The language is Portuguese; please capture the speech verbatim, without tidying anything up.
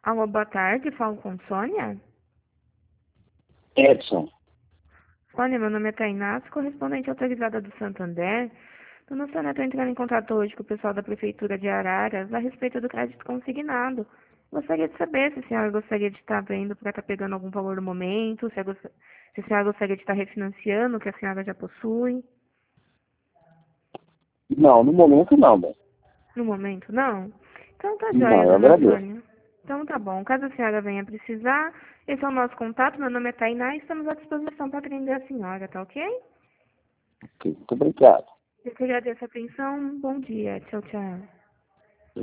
Alô, boa tarde, falo com Sônia. Edson, Sônia, meu nome é Tainá, correspondente autorizada do Santander. Dona Sônia, estou entrando em contato hoje com o pessoal da Prefeitura de Araras a respeito do crédito consignado. Gostaria de saber se a senhora gostaria de estar vendo para estar pegando algum valor no momento, se a, gost- se a senhora gostaria de estar refinanciando o que a senhora já possui. não, no momento não, né? No momento, não? Então tá Não, joia, eu dona agradeço. Sônia. Então tá bom. Caso a senhora venha precisar, esse é o nosso contato. Meu nome é Tainá e estamos à disposição para atender a senhora, tá ok? Ok, muito obrigado. Eu que agradeço a atenção. Bom dia. Tchau, tchau.